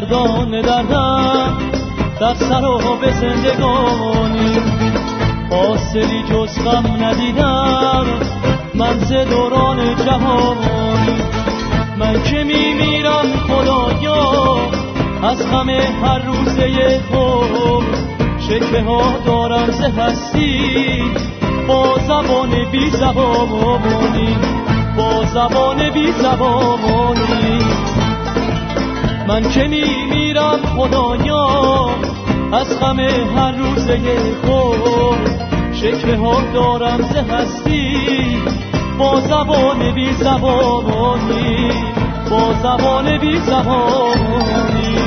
سرگردان دردم در سر و به زندگانی، حاصلی جز غم ندیدم من ز دوران جوانی. من که میمیرم خدایا از غم هر روزه خود، شکوه ها دارم ز هستی با زبان بی زبانی، با زبان بی زبانی. من که میمیرم خدایا از غم هر روزه خود، شکوه ها دارم ز هستی با زبان بی زبانی، با زبان بی زبانی.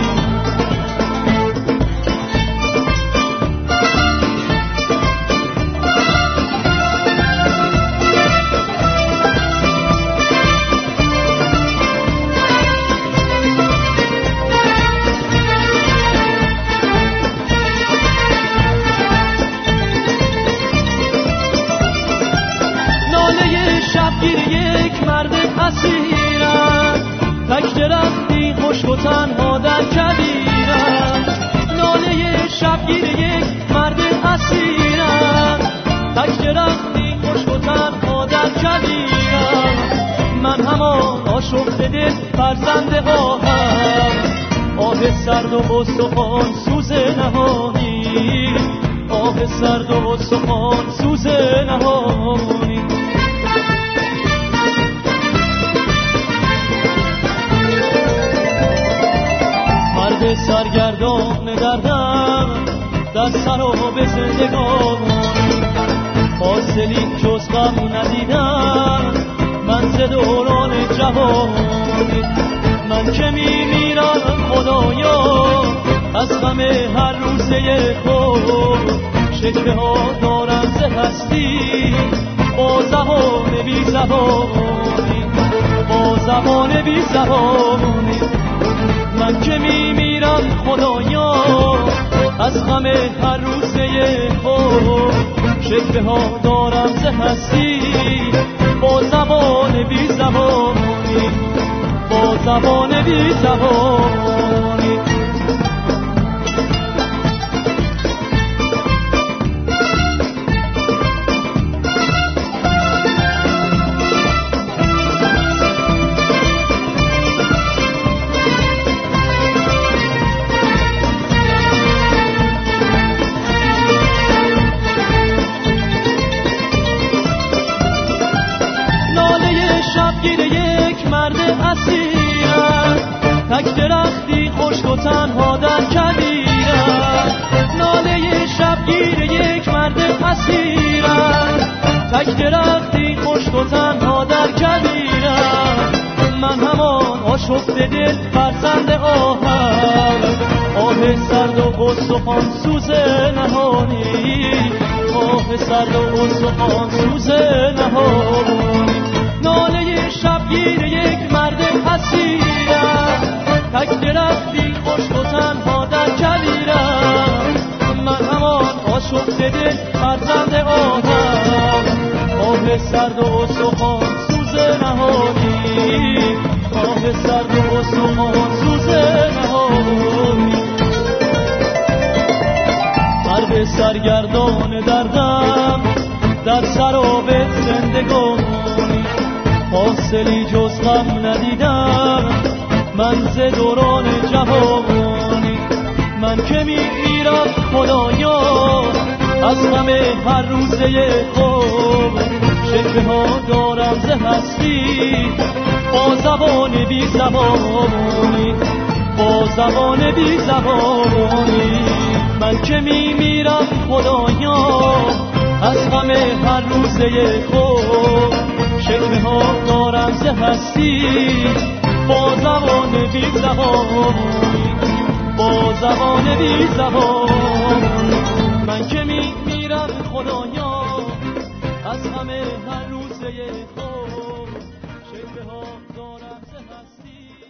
یک مرد اسیرم، تک درختی خشک و تنها در کویرم. ناله شبگیر یک مرد اسیرم، تک درختی خشک و تنها در کویرم. من همان آشفته دل فرزند آهم، آه سرد و استخوان سوز نهانی، آه سرد و استخوان سوز نهانی. سرگردان دردم در سر و به زندگانی، حاصلی جز غم ندیدم من ز دوران جوانی. من که میمیرم خدایا از غم هر روزه خود، شکوه ها دارم ز هستی با زبان بی زبانی، با زبان بی زبانی. من که میمیرم خدایا از غم هر روزه خود، شکوه ها دارم ز هستی با زبان بی زبانی، با زبان بی زبانی. شبگیر یک مرد اسیرم، تک درختی خشک و تنها در کویرم. ناله شبگیر یک مرد اسیرم، تک درختی خشک و تنها در کویرم. من همان آشفته دل فرزند آهم، آه سرد و استخوان سوز نهانی، آه سرد و استخوان سوز نهانی. ناله شبگیر یک مرد اسیرم، تک درختی خشک و تنها در کویرم. من همان آشفته دل فرزند آهم، آه سرد و استخوان سوز نهانی، آه سرد و استخوان سوز نهانی. مرد سرگردان دردم در سر و به زندگانی، حاصلی جز غم ندیدم من ز دوران جوانی. من که میمیرم خدایا از غم هر روزه خود، شکوه ها دارم ز هستی با زبان بی زبانی، با زبان بی زبانی. من که میمیرم خدایا از غم هر روزه خود، شکوه ها دارم ز هستی با زبان بی زبانی، با زبان بی زبانی. من که میمیرم خدایا از غم هر روزه خود، شکوه ها دارم ز هستی